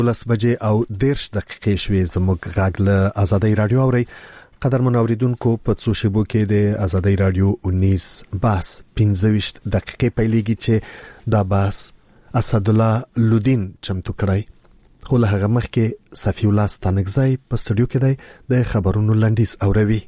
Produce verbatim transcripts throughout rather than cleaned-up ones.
ولس بجې او دیرش دقیقې شوې. زموږ غږ له آزادۍ رادیو اوري. قدر منوریدونکو په څو شیبو کې د آزادۍ رادیو انیس بحث پنځه ویشت دقیقې پیلېږي چې دا بحث اسدالله لودین چمتو کړی. خو له هغه مخکې صفی الله ستانکزی په سټوډیو کې دی د خبرونو لنډیز اوروي.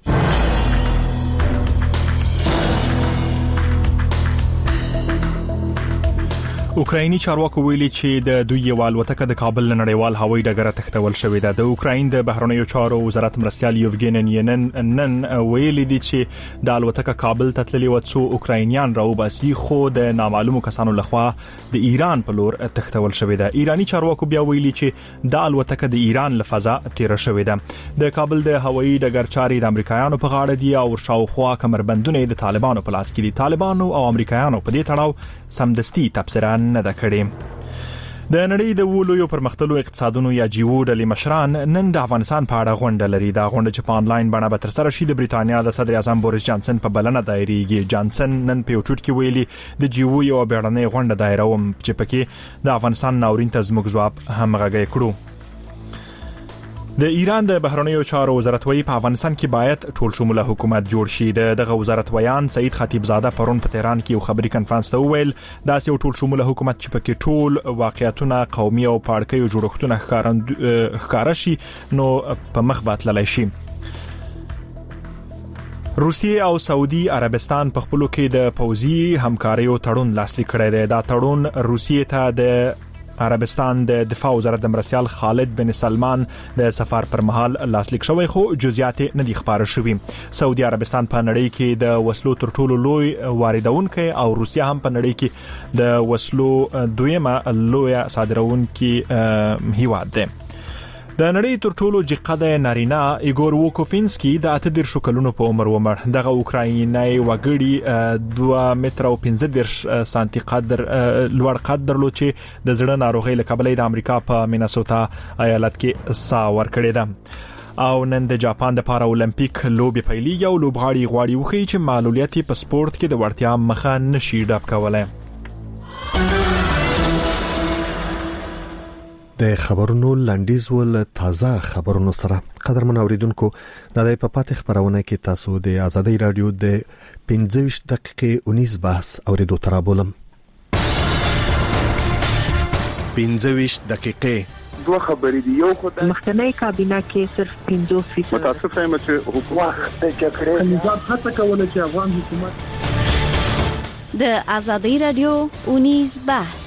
اوکرایني چارواکو ویلي چې د دوی یو الوتکه د کابل نړیوال هوایي ډګر تښتول شوې ده. د اوکراین د بهرنیو چارو وزارت مرستیال یوفګین نن ویلي دي چې د الوتکه کابل ته تللې و څو اوکراینیان راوباسي، خو د نامعلومو کسانو لخوا د ایران په لور تښتول شوې ده. ایرانی چارواکو بیا ویلي چې د الوتکه د ایران له فضا تیره شوې ده. د کابل د هوایي ډګر چاري د امریکایانو په غاړه دي او شاوخوا کمربندونه د طالبانو په لاس کې دي. طالبانو او امریکایانو په دې تړاو سمدستي تبصره نه ده کړې. د نړۍ د ولویو پرمختللو اقتصادونو یا جیو ډلې مشران نن د افغانستان په اړه غونډه لري. دا غونډه چې په انلاین بڼه به ترسره شي د بریټانیا د صدر اعظم بوریس جانسن په بلنه دایریږي. جانسن نن په یو ټویټ کې ویلي د جیو یو بیړنۍ غونډه دایروم چې پکې د افغانستان ناورین ته زموږ جواب همغږی کړو. د ایران د بهرنیو چارو وزارت وایي په افغانستان کې باید ټول شموله حکومت جوړ شي. دغه وزارت ویان سعید خطیبزاده پرون په تهران کې یو خبري کنفرانس ته وویل دا یو ټول شموله حکومت چې پکې ټول واقعیتونه قومي او پاړکي جوړښتونه ښکارا شي نو په مخ باتللی شي. روسیه او سعودي عربستان په خپلو کې د پوځي همکاریو تړون لاسلیک کړی دی. دا تړون روسیه ته د عربستان د دفاع وزارت د مرستیال خالد بن سلمان د سفر پر مهال لاسلیک شوی، خو جزئیات نه دي خبره شوي. سعودي عربستان په نړۍ کې د وسلو تر ټولو لوی واردونکي او روسیه هم په نړۍ کې د وسلو دویمه لوی صادرونکي هیواد دی. د نړۍ تر ټولو جقده نارینه ایګور ووکوفینسکي د اته دېرش کلونو په عمر ومړ. دغه اوکرایني وګړي دوه متر او پنځه دېرش سانتي قدر لوړ قد درلود چې د زړه ناروغۍ له کبله د امریکا په میناسوتا ایالت کې سا ورکړې ده. او نن د جاپان د پارا اولمپیک لوبي پیلېږي او لوبغاړي غواړي وخی چې معلولیت په سپورت کې د ورتیا مخه نشي ډاب کولای. د خبرونو لنډیز ول تازه خبرونو سره قدر منوریدونکو د دې په پاتې خبرونه کې تاسو د آزادۍ رادیو د پنځه ویشت دقیقې انیس بحث اوریدو ترابولم. پنځه ویشت دقیقې دوه خبرې دی. یو خدای مخکنی کابینه کې صرف پنځه فیصد متاسف یم چې حکومت کې کړی نظام هڅه کوله چې افغان حکومت د آزادۍ رادیو انیس بحث.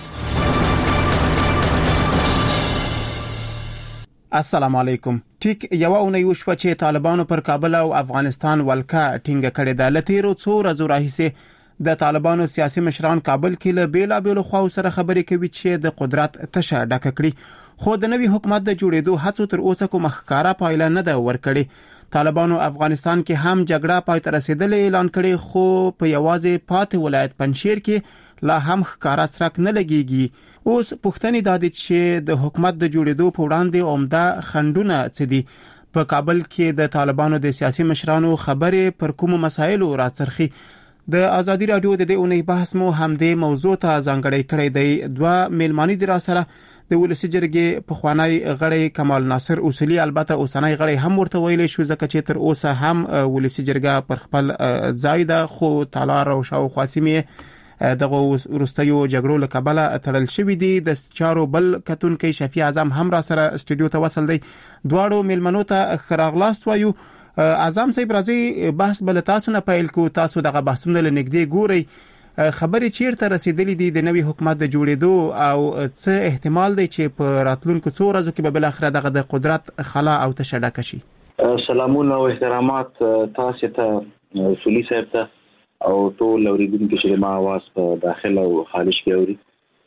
السلام علیکم. ټیک یو اونۍ وشوه چې طالبانو پر کابل او افغانستان ولکه ټینګه کړې ده. لتیرو څو ورځې راهیسې د طالبانو سیاسي مشران کابل کې له بیلا بیلو خواو سره خبرې کوي چې د قدرت تشه ډکه کړي، خو د نوي حکومت د جوړېدو هڅو تر اوسه کوم ښکارا پایله نه ده ورکړې. طالبانو افغانستان کې هم جګړه پای ته رسیدلې اعلان کړي، خو په یوازې پاتې ولایت پنجشیر کې لا هم ښکارا سرک نه لګيږي. اوس پښتنې د دې چې د حکومت د جوړېدو په وړاندې عمده خندونه څه دي. په کابل کې د طالبانو د سیاسي مشرانو خبرې پر کوم مسایلو راڅرخي. د آزادۍ رادیو د دې اونۍ بحث مو همدې موضوع ته ځانګړی کړی دی. دوه میلمانی دي را سره. د ولسی جرګې په خوانی غړی کمال ناصر اصولي، البته اوسنۍ غړی هم ورته ویلې شو ځکه چې تر اوسه هم ولسی جرګه پر خپل ځای ده، خو تالار او شاو خاصمي دغه ورستیو جګړو له کبله تړل شوې دي. د چارو بل کتونکي شفیع اعظم هم را سره استودیو ته وصل دی. دواړو میلمنو ته خراغلاست وایو. اعظم صاحب راځي بحث بل تاسو نه پیل کو. تاسو دغه بحثونه لنګدې ګوري. خبرې چیرته رسیدلې دي د نوي حکومت د جوړېدو او څه احتمال دی چې په راتلونکو څو ورځو کې به بل اخره دغه د قدرت خلا او تشډک شي؟ سلامونه او احترامات تاسو ته اصولي صاحب ته او ټول اوریدونکو چې ما आवाज په داخله او خارج کې اوري.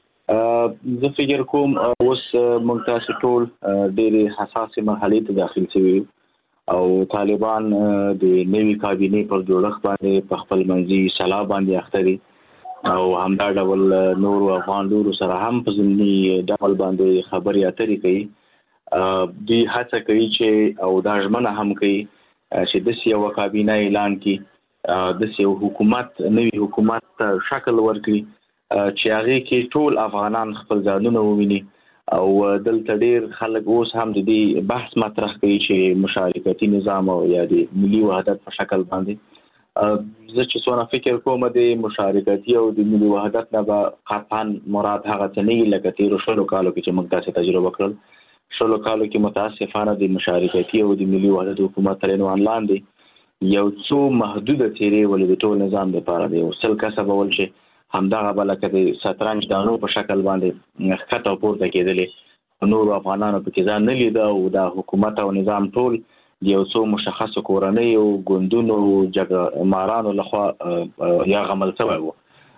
زه فکر کوم اوس موږ تاسو ټول ډېرې حساسه مرحله ته داخل شوي او طالبان د نوي کابینه پر جوړښت باندې په خپل منځي صلاح باندې اخته دي او همدا ډول نور افغان لورو سره هم په ځینی ډول باندې خبرې اترې کوي. دوی هڅه کوي چې او دا ژمنه هم کوي چې د سیاو کابینه اعلان کړي، د سیاو حکومت نوي حکومت شکل ورکړي چې هغه کې ټول افغانان خپل ځانونه وویني او دلته ډیر خلک اوس هم د دې بحث مطرح کوي چې مشارکتي نظام او یا د ملي وحدت په شکل باندې زه چې څونه فکر کوم د مشارکتي او د ملي وحدت نه به قطعا مراد هغه څه نه لکه تیرو شلو کالو کې چې موږ تاسو تجربه کړل شلو کالو کې متاسفانه د مشارکتي او د ملي وحدت حکومت تر عنوان لاندې یو څو محدوده تیرې ولې د ټول نظام لپاره دی او سل کسبه ول چې همدغه بلکه د شطرنج دانو په شکل باندې خطا پورته کېدلې نور افغانانو په کې ځان نه لید او د حکومت او نظام ټول یو څو مشخص کورنۍ او ګوندونو جګړه مارانو لخوا یا غمل شوی وو.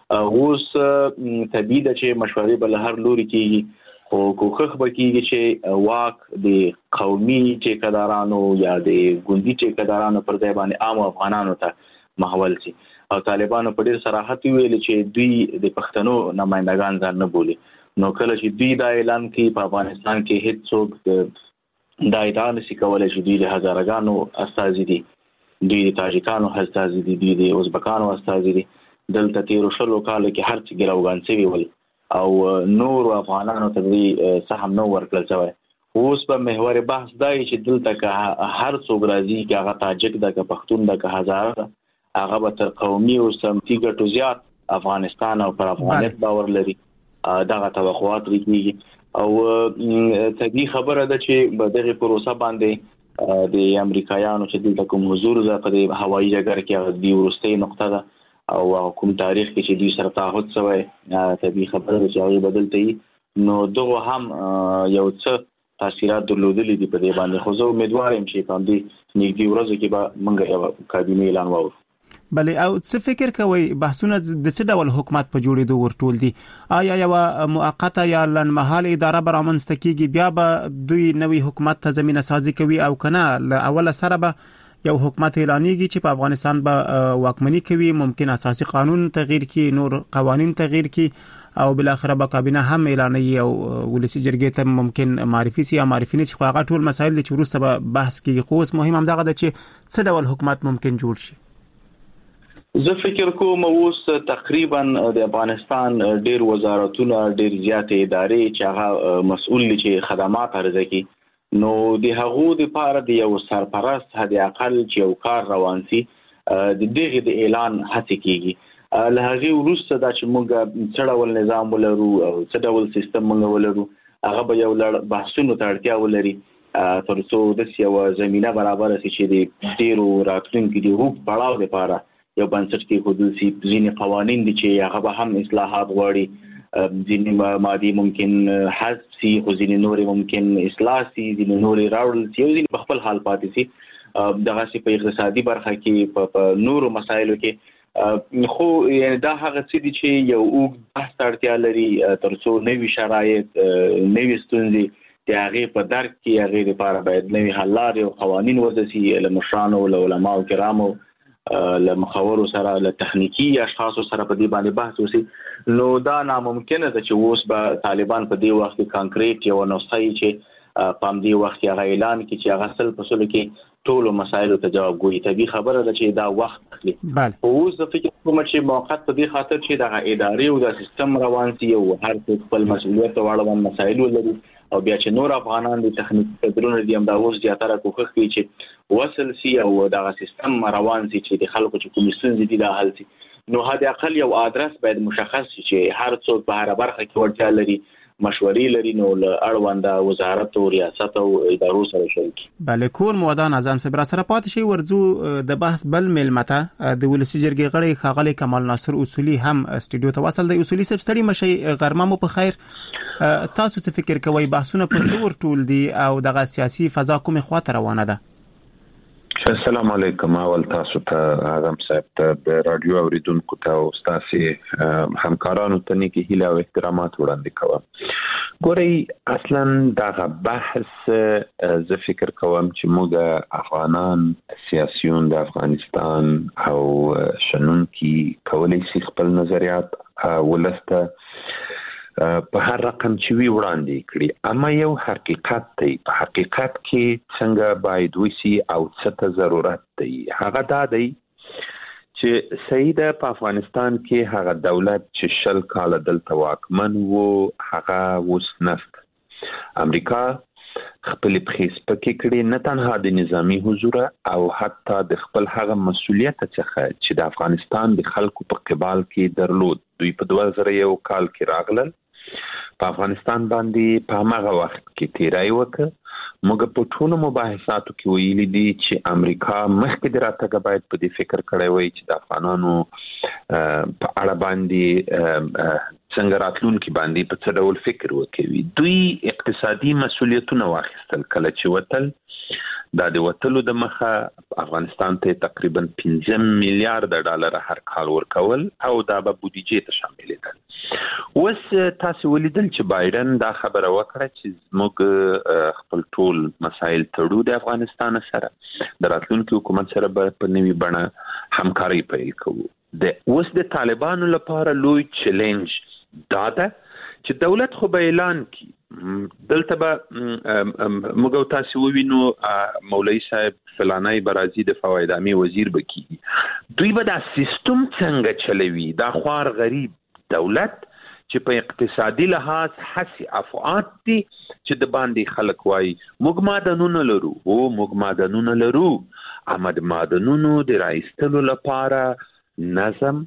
اوس طبیعي ده چې مشورې به له هر لوري کېږي خو کوښښ به کېږي چې واک د قومي ټیکهدارانو یا د ګوندي ټیکهدارانو پر ځای باندې عام افغانانو ته محول شي او طالبانو په ډېر صراحت ویل چې دوی د پښتنو نمائندگان ځان نه بولي. نو کله چې دوی دا اعلان کوي په افغانستان کې هیڅ څوک دا ادعا نشي کولای چې دوی د هزارګانو استازي دي دوی د تاجکانو استازي دي دوی د ازبکانو استازي دي دلته تیرو شلو کالو کې هر څه ګراوګان شوي ول او نور افغانانو ته دوی سهم نو ورکړل شوی. اوس په محور بحث دی چې دلته که هر څوک راځي که هغه تاجک ده که پښتون ده که هزاره ده هغه به تر قومي او سمتي ګټو زیات افغانستان او پر افغانیت باور لري دغه توقعات لري او طبیعي خبره ده چې په دغه پروسه باندې د امریکایانو چې دلته کوم حضور زه په هوایي ډګر کې د ورستۍ نقطه ده او کوم تاریخ کې چې دوی سره تعهد شوی طبیعي خبره ده چې هغه بدلته نو دغه هم یو څه تاثیرات درلودلي دي په دې باندې خو زه امیدوار یم چې په دې نږدې ورځو کې به موږ یو کابینه اعلان وکړو. بله او څه فکر کوي بحثونه د څه ډول حکومت په جوړېدو ورټول دي؟ آیا یو موقته یا لنډمهاله اداره به رامنځته کیږي بیا به دوی نوی حکومت ته زمینه سازي کوي او کنه له اوله سره به یو حکومت اعلانېږي چې په افغانستان به واکمني کوي ممکن اساسي قانون تغییر کی نور قوانین تغییر کی او بل اخره به کابینه هم اعلانوي او ولسی جرګې ته ممکن معرفي سي یا معرفي نشي خو هغه ټول مسایل چې وروسته به بحث کیږي خو اوس مهم هم دغه ده چې څه ډول حکومت ممکن جوړ شي. زه فکر کوم اوس تقریبا د افغانستان ډیر وزارتونه ډیر زیاتې ادارې چې هغه مسؤل دي چې خدمات عرضه کوي نو د هغو لپاره د یو سرپرست حد اقل چې یو کار روان شي د دغه د اعلان هڅه کیږي له هغه وروسته دا چې موږ څه ډول نظام ولرو او څه ډول سیستم موږ ولرو هغه به یو لړ بحثونو ته اړتیا ولري تر څو د یو زمينه برابر شي چې د ډیرو راتلونکو د روپ پړاو لپاره یو بنسټ کې حدود سي ځینې قوانين دي چې هغه به هم اصلاحات غواړي ځینې مادي ممکن حذف سي خو ځینې نور ممکن اصلاح سي ځینې نور راوړل سي او ځینې په خپل حال پاتې سي دغه سي په اقتصادي برخه کې په نورو مسایلو کې خو یعنی دا هغه څه دي چې یو اوږد بحث اړتیا لري تر څو نوي شرایط نوي ستونزې د هغه په درک کې هغه لپاره باید نوي حل لارې او قوانين وضع سي له مشرانو او علماو کرامو له مخاورو سره له تخنیکی اشخاصو سره په دې باندې بحث وشي نو دا ناممکنه ده چې اوس به طالبان په دې وخت کې کانکریټ یو نسخه چې په دې وخت کې هغه اعلان کړي چې هغه سل په سل کې ټول مسایلو ته جواب ګوري. طبيعي خبره ده چې دا وخت اخلي. اوس د فکر کوم چې موقت په دې خاطر چې دا ادارې او د سیستم روان سي او هر څوک خپل مسؤلیت او اړوند مسایل لري او بیا چې نور افغانان د تخنیکی قدرونو دي هم دا اوس زیاتره کوښښ کوي چې وصل سي او دا سیستم روان سي چې د خلکو چې کوم ستونزې دي دا حل سي. نو هدا اقل یو ادرس باید مشخص شي چې هر څوک په هر برخه کې ورته لري مشورې لري نو اړوند وزارت او ریاست او ادارو سره شریک. بله کور مودان اعظم صبر سره پات شي ورزو د بحث بل ملمته د ولسی جرګې غړي خاغلی کمال ناصر اصولي هم استودیو ته وصل دی. اصولي سب ستړي مشي غرمه مو په خیر تاسو څه فکر کوئ بحثونه په څور ټول دي او دغه سیاسي فضا کومه خواته روانه ده؟ السلام علیکم اول تاسو ته اعظم صاحب ته د رادیو اوریدونکو ته او تاسو همکارانو ته نیکی هیله او احترامات وړاندې کوم. ګورئ اصلا دغه بحث زه فکر کوم چې موږ افغانان سیاسيون د افغانستان او شنونکي کولای شي خپل نظریات ولسته په هر رقم چې وی وړاندې کړي اما یو حقیقت دی. په حقیقت کې څنګه باید وسی او څه ته ضرورت دی هغه دا دی چې سیده په افغانستان کې هغه دولت چې شل کال دلته واکمن وو هغه اوس نفت امریکا خپل پخیس پکې کړي نه تنها د نظامی حضور او حتی د خپل هغه مسولیت څخه چې د افغانستان د خلکو په قبال کې درلود. دوی په دوه زره یو کال کې راغلل، په افغانستان باندې په هغه وخت کې تیرای وکړه. موږ په ټولو مباحثاتو کې ویلي دي چې امریکا مخکې د راتګ باید په دې فکر کړی وي چې د افغانانو په اړه باندې څنګه راتلونکي باندې په څه ډول فکر وکوي. دوی اقتصادي مسولیتونه واخیستل کله چې وتل. دا د وتلو د مخه افغانستان ته تقریبا پنځه میلیارډ ډالر هر کال ورکول او دا به بودیجې ته شامل دي. اوس تاسو ولیدل چې بایدن دا خبره وکړه چې موږ خپل ټول مسایل تړو د افغانستان سره، د راتلونکي حکومت سره به په نوي بڼه همکاري پیل کوو. د اوس د طالبانو لپاره لوی چیلنج دا ده چې دولت خو به اعلان کی دلته به موږ تاسو ووینو مولوی صاحب فلانای برازي د فواید عامه وزیر بکی. دوی به دا سیستم څنګه چلوي؟ دا خوار غریب دولت چې په اقتصادي لحاظ حسي افعات دي چې د باندې خلک وای موږ معدنونه لرو او موږ معدنونه لرو. امد معدنونو د راایستلو لپاره نظم،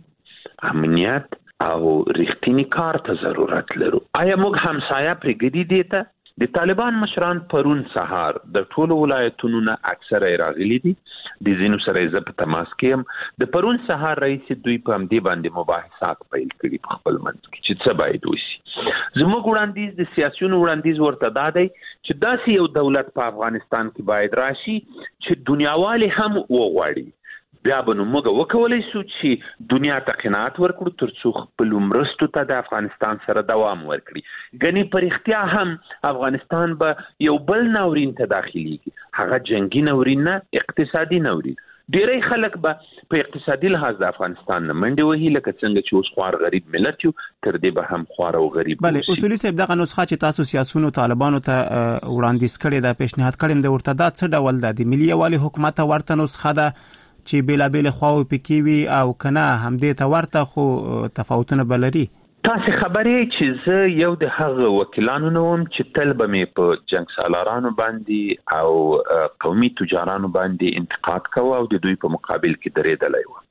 امنیت او رښتینی کار ته ضرورت لرو. آیا موږ همسایه پرېږدي دي ته؟ د طالبان مشران پرون سهار د ټولو ولایتونو نه اکثره راغلي دي، د ځینو سره یې په تماس کې یم. د پرون سهار رئیس دوی په همدې باندې مباحثات پیل کړي په خپل منځ کې چې څه باید وشي. زموږ وړاندیز د سیاسیونو وړاندیز ورته دا دی چې داسې یو دولت په افغانستان کې باید راشي چې دنیاوالې هم وغواړي. بیا به نو موږ وکولای شو چې دنیا ته قناعت ورکړو ترڅو خپل مرستو ته د افغانستان سره دوام ورکړي. ګنې پر اختیا هم افغانستان به یو بل ناورین ته داخليږي، هغه جنگي ناورین نه، اقتصادي ناورین. ډیری خلک به په اقتصادي لحاظ د افغانستان نه منډه وهي لکه څنګه چې اوس خوار غریب ملت یو، تر دې به هم خوار او غریب. بله اصولي صاحب دغه نسخه چې تاسو سیاسيونو طالبانو ته وړاندیز کړی دا پیشنهاد کړم د ورته دا څه ډول ده؟ د ملي یوالي حکومت ورته نسخه ده چې بیلابیل خواو پکې وي او کنه همدې ته ورته خو تفاوتونه بلري؟ تاسو خبرې چې زه یو د هغه وکیلانو نوم چې تل به مې په جنگ سالارانو باندې او قومي تجارانو باندې انتقاد کوي او د دوی په مقابل کې درېدلی و.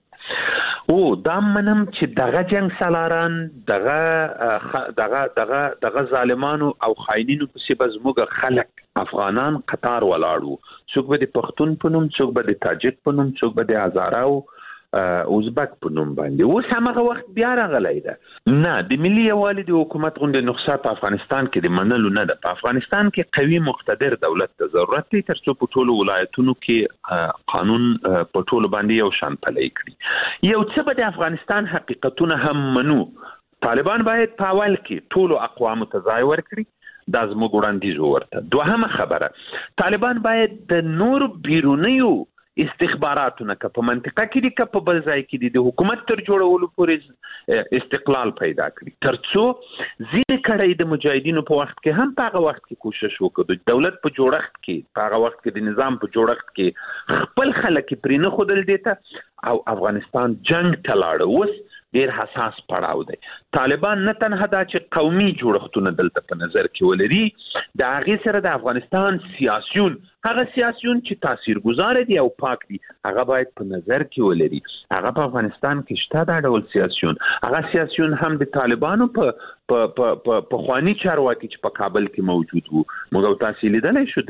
او دا منم چې دغه جنگ سالاران دغه دغه دغه دغه ظالمانو او خاینینو په سبب زموږ خلک افغانان قطار ولاړو، څوک به د پښتون په نوم، څوک به د تاجک په نوم، څوک به د هزاره او ازبک په نوم باندې. اوس هغه وخت بیا راغلی ده. نه، د ملي یوالي د حکومت غونډې نسخه په افغانستان کې د منلو نه ده. په افغانستان کې قوي مقتدر دولت ته ضرورت دی ترڅو په ټولو ولایتونو کې قانون په ټولو باندې یو شان پلی کړي. یو څه به د افغانستان حقیقتونه هم منو. طالبان باید په اول کې ټولو اقوامو ته ځای ورکړي، دا زموږ وړاندیز ورته. دوهمه خبره، طالبان باید د نور بیرونیو استخباراتونه که په منطقه کې دي که په بل ځای کې دي د حکومت تر جوړولو پورې استقلال پیدا کړي، ترڅو ځینې کړۍ د مجاهدینو په وخت کې هم په هغه وخت کې کوشش وکړو د دولت په جوړښت کې، په هغه وخت کې د نظام په جوړښت کې خپل خلک پرې نه ښودل دي ته او افغانستان جنگ ته لاړ. اوس ډیر حساس پړاو دی. طالبان نه تنها دا چې قومي جوړښتونه دلته په نظر کې ولري، د هغې سره د افغانستان سیاسیون، هغه سیاسیون چې تاثیرګذار دي او پاک دي، هغه باید په نظر کې ولري. هغه په افغانستان کې شته دا ډول سیاسیون. هغه سیاسیون هم د طالبانو په په په په خواني چارواکي چې په کابل کې موجود وو. موږ تاسو لیدلای شو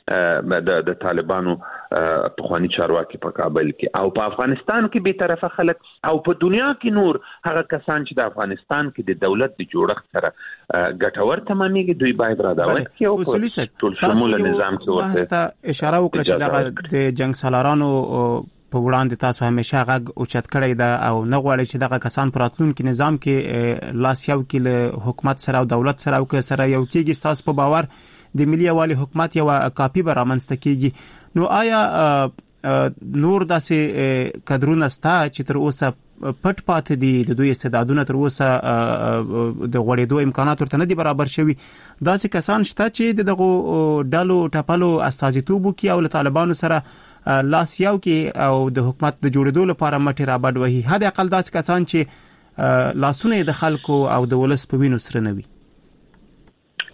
د د طالبانو په خواني چارواکي په کابل کې او په افغانستان کې به طرفه خلک او په دنیا کې نور هغه کسان چې د افغانستان کې د دولت د جوړښت سره ګټور تمامېږي، دوی باید را دعوت کړي او ټول شمول نظام کې ورته اشاره وکړه چې دغه د جنگ سالارانو په وړاندې تاسو همیشه غږ اوچت کړی دا او نه غواړي چې دغه کسان په راتلونکي نظام کې لاس یو کې له حکومت سره او دولت سره او که سره یو کېږي. تاسو په باور د ملي یوالي حکومت یو کاپی به رامنځته کېږي؟ نو آیا نور داسې کدرونه ستا چې تر اوسه پټ پاتې دي، د دوی استعدادونه تر اوسه د غوړېدو امکانات ورته نه دي برابر شوي؟ داسې کسان شته چې دغه ډلو ټپلو استازیتوب وکړي او له طالبانو سره لاس یو کې او د حکومت د جوړېدو لپاره مټې رابډ وهي؟ حد اقل داسې کسان چې لاسونه د خلکو او د ولس په وینو سره نه وي.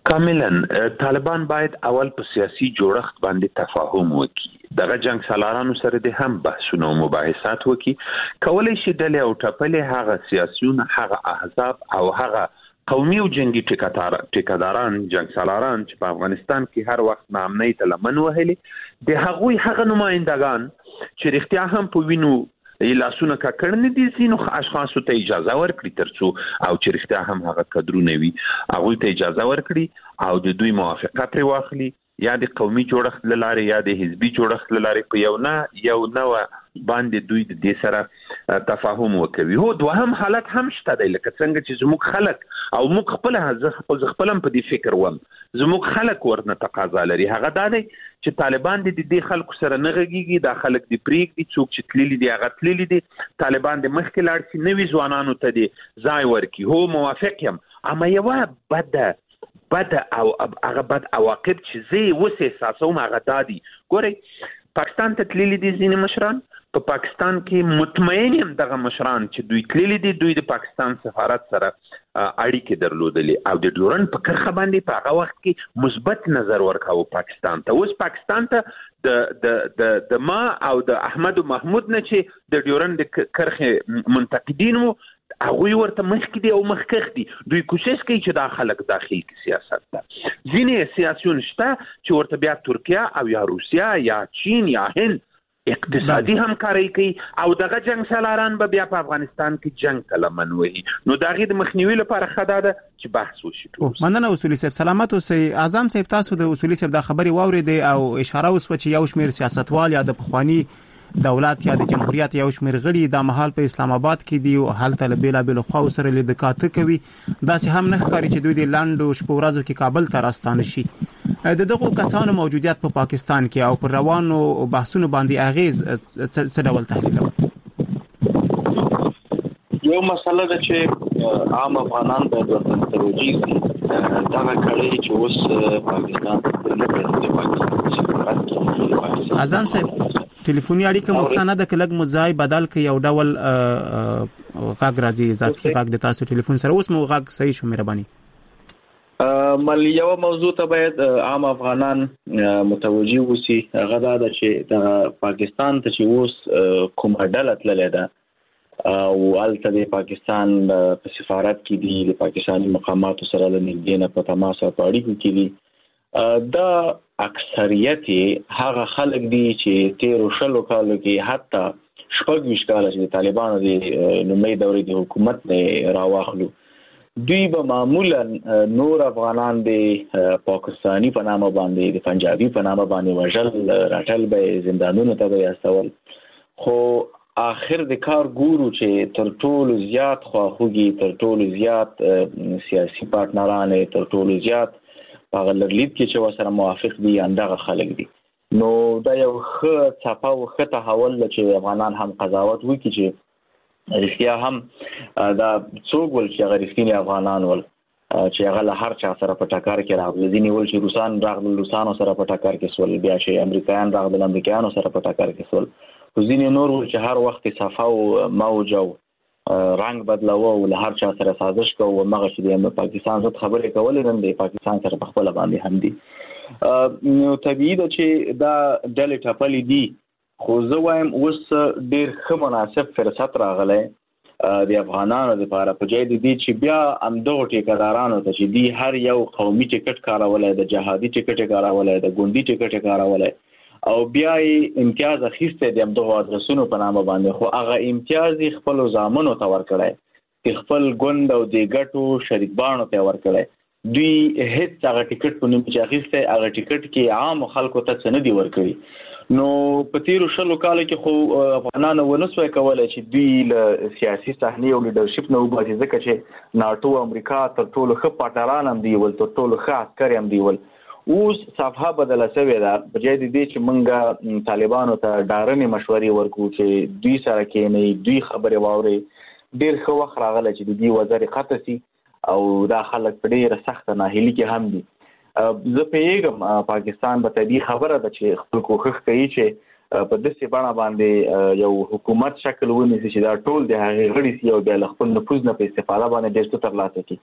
کاملا طالبان باید اول په سیاسي جوړښت باندې تفاهم وکړي، دغه جنگ سالارانو سره د هم بحثونه او مباحثات وکړي، کولای شي ډلې او ټپلې هغه سیاسيون، هغه احزاب او هغه قومي او جنگي ټیکداران جنگ سالاران چې په افغانستان کې هر وخت نامنۍ ته لمن وهلي، د هغوی هغه نمائندگان چې رښتیا هم په وینو لاسونه ککړنې دي ځینو اشخاصو ته اجازه ورکړي ترڅو او چې رښتیا هم هغه کډرونه وي هغوی ته اجازه ورکړي او د دوی موافقت لري واخلي، یا د قومي جوړښت لاره یا د حزبي جوړښت لاره په یو نه یو نو باندې دوی د دې سره تفاهم وکوي. هو دوهم حالت هم شته دی، لکه څنګه چې زموږ خلک او موږ خپل ځ خپلم په دې فکر وم، زموږ خلک ورنه تقاضا لري، هغه دا دی چې طالبان د دې خلکو سره نه غږیږي، دا خلک د پریږدي، څوک چې تللی دي هغه تللی دي، طالبان د مخکې لاړ شي، نوي ځوانانو ته دې ځای ورکړي. هو موافق یم، اما یوه بده بده او هغه بد عواقب چې زه اوس احساسوم هغه دا دي. ګورئ پاکستان ته تللی دي ځینې مشران، په پاکستان کې مطمئن یم دغه مشران چې دوی تللی دي، دوی د پاکستان سفارت سره اړیکې درلودلې او د ډیورنډ په کرښه باندې په هغه وخت کې مثبت نظر ورکاوه پاکستان ته. اوس پاکستان ته د د د د ما او د احمد محمود نه چې د ډیورنډ د کرښې منتقدین وو هغوی ورته مخکې دي او مخکښ دي، دوی کوشش کوي چې دا خلک داخل کې سیاست ته. ځینې سیاسيون شته چې ورته بیا ترکیه او یا روسیا یا چین یا هند اقتصادي همکاري کوي او دغه جنگ سالاران به بیا په افغانستان کې جنگ ته لمن وهي. نو د هغې د مخنیوي لپاره ښه ده چې بحث وشي. مننه اصولي صاحب، سلامت اوسئ. اعظم صاحب تاسو د اصولي صاحب دا خبرې واورېدې او اشاره وسوه چې یو شمېر سیاستوال یا د پخواني دولت یا د جمهوریت یو شمېر غړي د مهال په اسلام آباد کې دی او هلته له بیلابېلو خواو سره لید کاته کوي، داسې هم نه ښکاري چې دوی د لنډو شپو ورځو کې کابل ته راستانه شي. د دغو کسانو موجودیت په پاکستان کې او پر روانو بحثونو باندې اغیز څه ډول تحلیلوي؟ یو مسله ده چې عام افغانان باید ورته متوجي شي. دغه کړۍ چې اوس پاکستان ته د پاکستان سفارت کې اعظم صاحب ټلیفوني اړیکه مخانه د کلګ مزای بدل ک یو ډول غږ راځي اضافي غږ د تاسو ټلیفون سره. اوس مو غږ صحیح شو، مهرباني. مل یو موضوع ته باید عام افغانان متوجي وسی، هغه دا ده چې د پاکستان ته چې اوس کومه ډله تللې ده او هلته د پاکستان په سفارت کې دي، د پاکستاني مقاماتو سره د نږدې نه په تماس او په اړیکو کې دي، دا اکثریت هغه خلک دي چې تیرو شلو کالو کې حتی شپږ ویشت کاله چې د طالبانو د لومړۍ دورې د حکومت نه راواخلو، دوی به معمولا نور افغانان د پاکستانی په نامه باندې د پنجابي په نامه باندې وژل، راټل به زندانونو ته به استول. خو آخر د کار ګورو چې تر ټولو زیات خواخوږي، تر ټولو زیات سیاسي پارتنران، تر ټولو زیات هغه لرلید کې چې وسره موافق دي اندغه خلک دي. نو دا یو ښه څپه او ښه تحول چې افغانان هم قضاوت وکړي چې رښتیا هم دا څوک ول چې هغه رښتینی افغانان ول چې هغه له هر چا سره په ټکر کې راغلي، ځینې ول چې روسان راغلل روسانو سره په ټکر کې سول، بیا چې امریکایان راغلل امریکایانو سره په ټکر کې سول، خو ځینې نور ول چې هر وخت صفا او موج او رنگ بدلاوه او له هر چا سره سازش کوو، مغه چې د پاکستان ضد خبرې کولې نن د پاکستان سره په خپل باندې هم دي. نو طبیعي ده چې دا ډلې ټپلې دي، خو زه وایم اوس ډېر ښه مناسب فرصت راغلی د افغانانو لپاره په ځای د دې چې بیا همدغو ټیکدارانو ته چې دي هر یو قومي ټکټ کارولی، د جهادي ټکټ یې کارولی، د ګوندي ټکټ یې کارولی او بیا یې امتیاز اخیستی د همدغو ادرسونو په نامه باندې، خو هغه امتیاز یې خپلو زامنو ته ورکړی، د خپل ګوند او د ګټو شریکبانو ته ورکړی. دوی هیڅ هغه ټکټ په نوم چې اخیستی هغه ټکټ کې عامو خلکو ته څه نه دي ورکړي. نو په تیرو شلو کالو کې خو افغانانو ونه سوی کولی چې دوی له سیاسي صحنې او لیډرشپ نه وباسي، ځکه چې ناټو امریکا تر ټولو ښه پاټران هم دی ول، تر ټولو ښه عسکر هم دی ول. اوس صفحه بدله شوې ده، په ځای د دې چې موږ طالبانو ته ډارنې مشورې ورکړو چې دوی سره کښېنئ، دوی خبرې واورئ، ډېر ښه وخت راغلی چې د دې وزرې قطع شي او دا خلک په ډېره سخته ناهیلي کې هم دي. زه پوهېږم پاکستان به طبیعي خبره ده چې خپل کوښښ کوي چې په داسې بڼه باندې یو حکومت شکل ونیسي چې دا ټول د هغې غړي سي او بیا له خپل نفوذ نه په استفاده باندې ډېر څه ترلاسه کړي.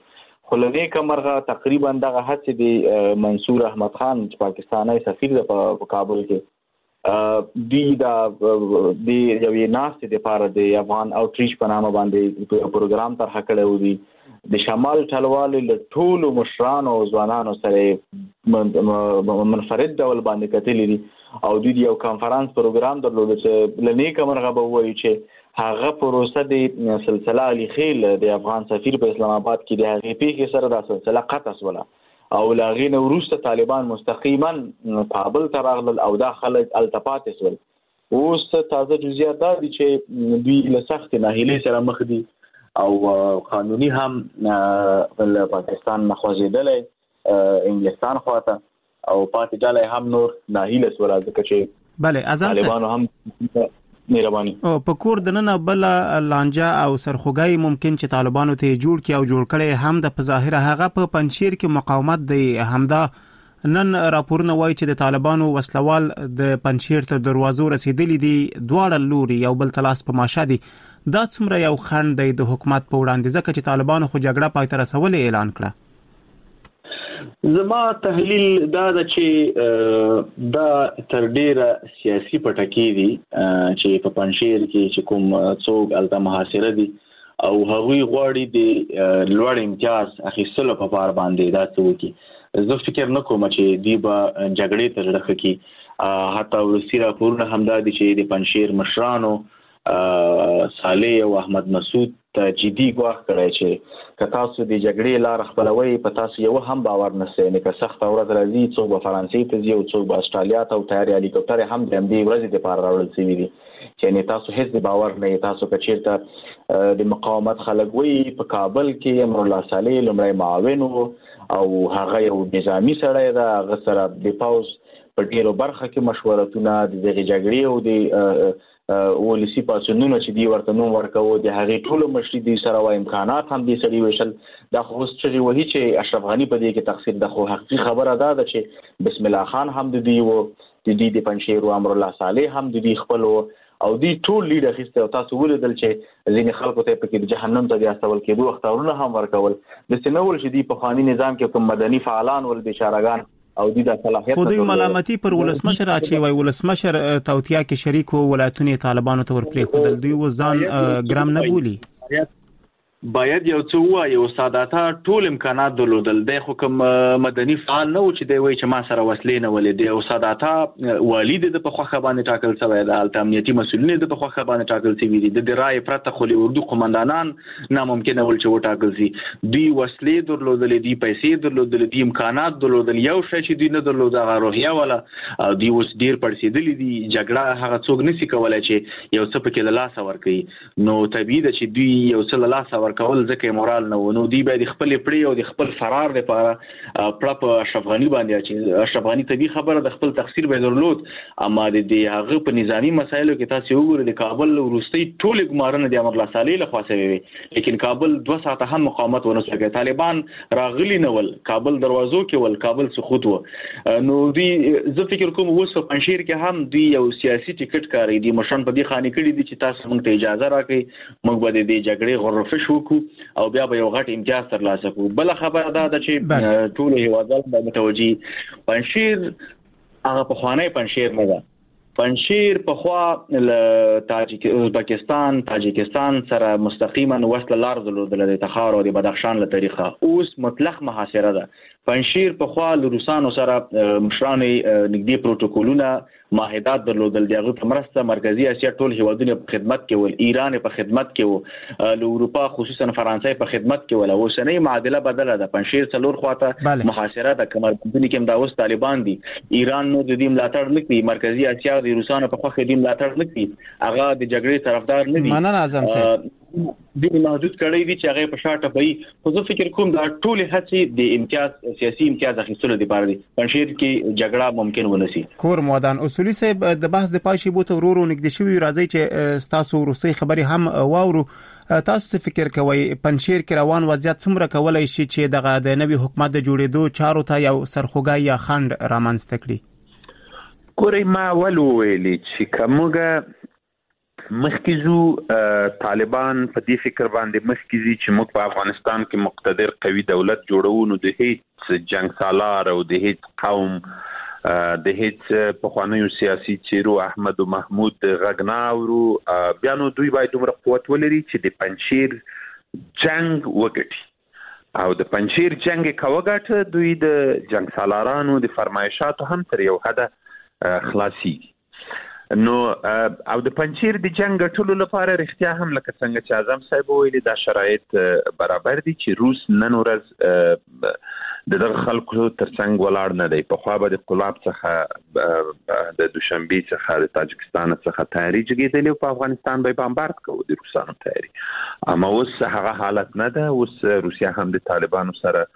خلنی کمرغه تقریبا دغه هڅه دی منصور احمد خان چې پاکستاني سفیر دی په کابل کې دی دا د یوې ناستې لپاره د افغان اوټریچ په نامه باندې پروګرام طرح کړی و دی د شمال ټلوالو له ټولو مشرانو او ځوانانو سره منفرد ډول باندې کتلې دي او دوی یو کانفرنس پروګرام درلود چې لنی کمرغه به وایي چې هغه پروسه د سلسله علی خیل د افغان سفیر په اسلام آباد کې د هغې پیښې سره د سلسله قطع شوله او لاغې نه وروسته طالبان مستقیما کابل ته راغلل او دا خلک التپاتې شول. اوس تازه جزئیات دا دي چې دوی له سخت ناهیلۍ سره مخ دي او قانوني هم ول پاکستان مخوځیدلې انګلستان خواته او پاتې ډلې هم نور ناهیله سول ځکه چې bale اذان طالبانو هم مهرباني او په کور د نن بل لانجا او سرخوګي ممکن چې طالبانو ته جوړ کی او جوړ کړي هم د ظاهره هغه په پنځیر کې مقاومت دی همدا نن راپورونه وایي چې د طالبانو وسلوال د پنځیر تر دروازو رسیدلي دي دواړه لوري یو بل تلاس په ماشه دي دا څومره یو خنډ دی د حکومت په وړاندې ځکه چې طالبانو خو جګړه پای ته رسولې اعلان کړه. زما تحلیل دا ده چې دا تر ډیره سیاسي پټکی دي چې په پنځیر کې چې کوم څوک الته محاصره دي او هغوی غواړي د لوړ امتیاز اخیستلو په بار باندې دا څوک زه فکر نه کوم چې دی به جګړې تر ډخه کې حتی ورستی راپورونه همدا دي چې د پنځیر مشرانو صالح او احمد مسعود ته جدي ګواښ کړی چې که تاسو د جګړې لار خپلوي په تاسو یو هم باور نشته نه که سخت ورځ راځي څوک به فرانسې ته ځي او څوک به استرالیا ته او تیاری هلیکوپټر هم د دې ورځې لپاره راوړل شوی دي چې نه تاسو هیڅ باور نه تاسو که چیرته د مقاومت خلک وي په کابل کې امر الله صالح لمړی معاون او هغه یو نظامی سړی دا هغه سره د پاوز په ډیرو برخه کې مشورتونه د دغه جګړې او د ولسی پاسونونه چې دی ورته نوم ورکوي د هغې ټولو مشري دي سره و امکانات هم دي سړي وشل دا خو اوس چې وایي چې اشرف غنی په دې کې تقصیر د خو حقیقي خبره ده چې بسم الله خان هم د دی وو د دې د پنځیر او امر الله صالح هم د دې خپل او دی ټول لیډر خسته او تاسو ولیدل چې ځینې خلکو ته په کې د جهنم ته د استول کېدو اختارونه هم ورکول د سنول چې دی په قانوني نظام کې کوم مدني فعالان ول بیچارهګان او د صلاحیت خو د ملامتي پر ولسمشر اچي وای ولسمشر توتیا کې شریک ولایتونو طالبانو ته ورپرې خودل دوی وزن ګرام نه بولی باید یو څه وایي او ساداته ټول امکانات درلودل د خو کوم مدني فعال نه و چې دی وایي چې ما سره وسلې نه ولې دی او ساداته والد د په خوخه باندې ټاکل شوی د امنیتي مسؤلین د په خوخه باندې ټاکل شوی دي د رای پرته خو اردو قومندانان ناممکن ول چې و ټاکل شي دوی وسلې درلودل دي پیسې درلودل دي امکانات درلودل یو شی چې دوی نه درلود هغه روحیه ولا دوی اوس ډیر پړسیدل دي جګړه هغه څوک نسی کولای چې یو څه پکې لاس ورکړي نو طبيعي ده چې دوی یو څه لاس ور کول ځکه مورال نه ونو دی به د خپل پړی او د خپل فرار لپاره پړپ اشرف غنی باندې چې اشرف غنی ته دی خبره د خپل تقصیر به درلود اما د هغه په نظامی مسایلو کې تاسو وګورئ د کابل وروستي ټول ګمارنه د امر الله صالح له خوا شوی لیکن کابل دوه ساعته هم مقاومت ونه سکه طالبان راغلی نه ول کابل دروازو کې ول کابل سقوط و نو دی زه فکر کوم اوس په پنځیر کې هم دی یو سیاسي ټیکټ کاری دی مشران په دې خاني کړي دي چې تاسو موږ ته اجازه راکړي موږ به د جګړې غرفه شو او بیا به یو غټ امتیاز ترلاسه کوو بل خبره دا ده چې ټول هیوادوال به متوجي پنځیر هغه په خوانه پنځیر نه ده پنځیر په خوا ل تاجک ازبکستان تاجکستان سره مستقیما وصل لار درلودل د تخار او د بدخشان له طریقه اوس مطلق محاصره ده پنځیر په خوا ل روسانو سره مشران نږدې پروتوکولونه معاهدات درلودل دغه په مرسته مرکزی اسیا ټول هیوادونه په خدمت کې ول ایران په خدمت کې و ل اروپا خصوصا فرانسې په خدمت کې ول او سنې معادله بدله ده پنځیر څلور خواته محاصره ده کمربندي کې د اوس طالبان دي ایران نو د دې ملاتړ نکوي مرکزی اسیا د روسانو په خوا خدمت ملاتړ نکوي هغه د جګړې طرفدار نه دي مننه اعظم صاحب د محدود کړي دي چې هغه په شاته پي خو زه فکر کوم دا ټول هڅې د امتیاز سیاسي امتیاز اخیستلو لپاره دي پنځیر کې جګړه ممکن ونسي کور مودان اصولي صاحب د بحث د پای شی بوته ورورو نګد شوی راځي چې تاسو روسي خبري هم واورو تاسو څه فکر کوئ پنځیر کې روان وضعیت څومره کولای شي چې دغه د نوي حکومت د جوړېدو چارو ته یو سرخوګای یا خند رامنځته کړي ګورې ما ول ویلي چې کومه مخکزو طالبان په دې فکر باندې مخکزي چې موږ په افغانستان کې مقتدر قوي دولت جوړو نو د هیڅ جنگ سالار او د هیڅ قوم د هیڅ پخوانیو سیاسي چیرو احمد او محمود غغناورو بیا نو دوی باید دومره قوت ولري چې د پنځیر جنگ وګټي او د پنځیر جنگ کاوګټ دوی د جنگ سالارانو د فرمایشاتو هم تر یو حد خلاصي نو او د پنځیر د جنگ ټولو لپاره رښتیا هم لکه څنګه چې اعظم صاحب ویلي دا شرایط برابر دي چې روس نن ورځ د دغه خلکو ترڅنګ ولاړ نه دی په خوا به د قلاب څخه د دوشنبه څخه د تاجکستان څخه تیاری جګیدلی په افغانستان به بمبارد کوي د روسانو تیاری اما اوس هغه حالت نه ده اوس روسیا هم د طالبانو سره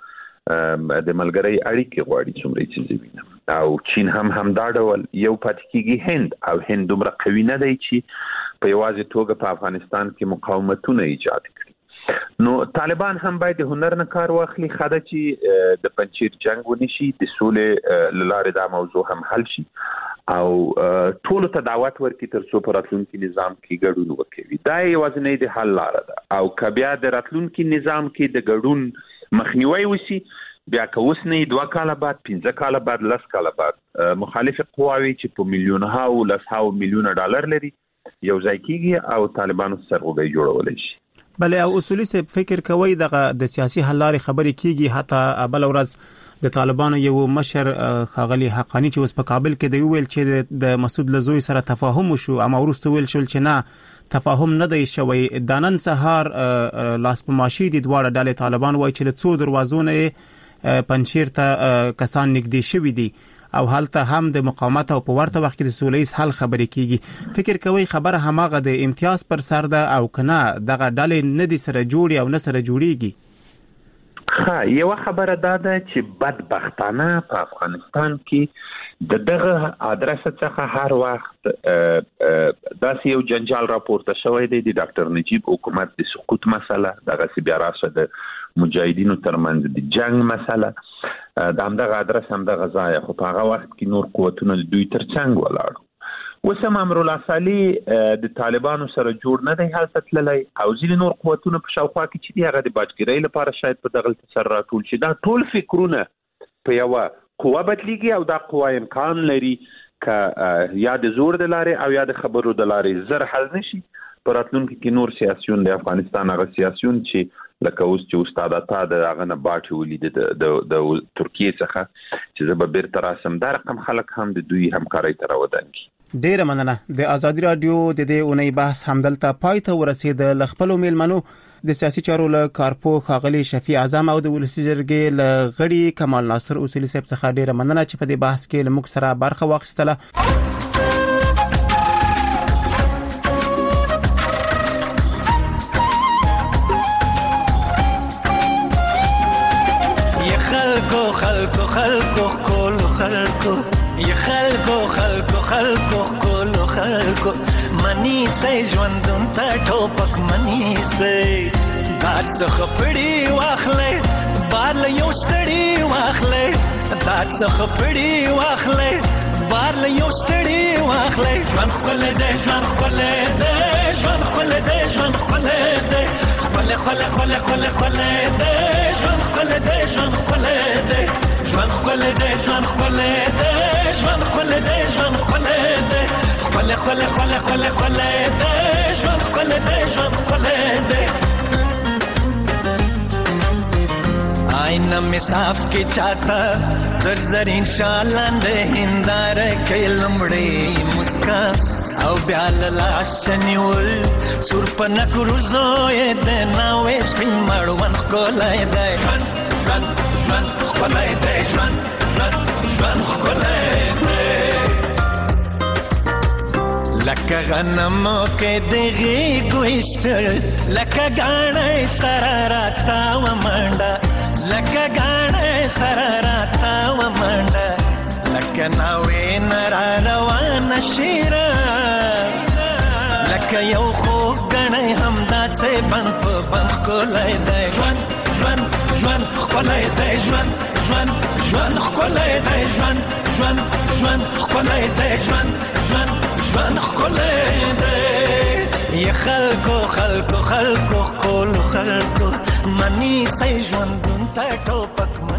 د ملګری اړیکې غواړي څومره چې زوینه او چین هم هم دا ډول یو پاتې کیږي هند او هند دومره قوي نه دی چې په یوازې توګه په افغانستان کې مقاومتونه ایجاد کړي نو طالبان هم باید د هنر نه کار واخلي خاله چې د پنځیر جنگ ونشي د سولې لاره دا موضوع هم حل شي او ټول ته دعوت ورکړي تر څو په راتلونکي نظام کې ګډون وکړي دا یوازې د حل لاره ده او کبیا د راتلونکي نظام کې د ګډون مخنیوي وسی بیا که اوس نه دوه کاله بعد پنځه کاله بعد لس کاله بعد مخالف قواوی چې په میلیونها او لسهاو میلیونه ډالر لري یو ځای کیږي او طالبانو سرغړی جوړول شي بله او اصولي څه فکر کوي دغه د سیاسي حل لارې خبرې کیږي حتی بل ورځ د طالبانو یو مشر خاغلی حقانی چې اوس په کابل کې دی ویل چې د مسعود لزوی سره تفاهم وشو اما ورسته ویل شول چې نه تفاهم نه دی شوی د نن سهار لاس په ماشي د دواړه ډلې طالبان وایي چې له څو دروازونه پنځیر ته کسان نږدې شوي دي او هلته هم د مقاومت او په ورته وخت کې د سولهییز حل خبرې کیږي فکر کوي خبره هماغه د امتیاز پر سر ده او کنه دغه ډلې نه دي سره جوړي او نه سره جوړيږي ها یو خبره دا ده چې بدبختانه په افغانستان کې د دغه ادرس څخه هر وخت داسې یو جنجال راپورته شوی دی د ډاکټر نجیب حکومت د سقوط مسله دغه سی بیا راشه د مجاهدینو ترمنځ د جنگ مسله د همدغه ادرس همدغه ځای خو په هغه وخت کې نور قوتونه دوی ترڅنګ ولاړ اوس هم امرالله صالح د طالبانو سره جوړ نه دی هلته تللی او ځینې نور قوتونه په شاوخوا کې چې دي هغه د باجګرۍ لپاره شاید په دغلته سره راټول شي دا ټول فکرونه په یوه قوه بدلیږي او دا قوه امکان لري که یا د زور د لارې او یا د خبرو د لارې زر حل نشي په راتلونکي کې نور سیاسیون د افغانستان هغه سیاسیون چې لکه اوس چې استاد عطا د هغه نه باټې ولید د د ترکیې څخه چې زه به بیرته راسم دا رقم خلک هم د دوی همکارۍ ته راودانګي ډیره مننه د ازادي رادیو د دې اونۍ بحث همدلته پای ته ورسید ل خپل میلمنو د سیاسي چارو له کارپو خاغلی شفیع اعظم او د ولسی جرګې ل غړي کمال ناصر اصولي صاحب څخه ډیره مننه چې په دې بحث کې له موږ سره برخه واخیستله خلکو خلکو کول خلکو یا خلکو خلکو خلکو کول خلکو منی سي ژوندون ته ټوپک منی سي دات څخه پړی واخلې بال یو ستړی واخلې دات څخه پړی واخلې بال یو ستړی واخلې ژوند خپل دې ژوند خپل دې ژوند خپل دې ژوند خپل دې خپل خپل خپل خپل خپل دې ژوند خپل دې ژوند خپل دې ژوند خپل دې ژوند خپل دې ژوند خپل دې ژوند خپل دې خپل خپل خپل خپل خپل دې ژوند خپل دې ژوند خپل دې آئینه می صاف کی چاته در زرین شالند هندار کې لمړې مسکا او بیا لاس نیول سور پنا کروزو یې د ناوې سپین مړون کولای دی ژوند ژوند کولای دی ژوند ژوند ژوند کولای دی لکه غنم کې دغه ګوښتل لکه غاڼې سره راتا و منډه لکه غاڼې سره راتا و منډه لکه ناوې نار روان شیره لکه یو خو غاڼې همدا سه بند په بند کولای دی ژوند ژوند ژوند کولای دی ژوند ژوند ژوند کولای دی ژوند ژوند ژوند کولای دی ژوند ژوند ژوند کولای دی یا خلکو خلکو خلکو کول خلکو منی سي ژوندون ته ټوپک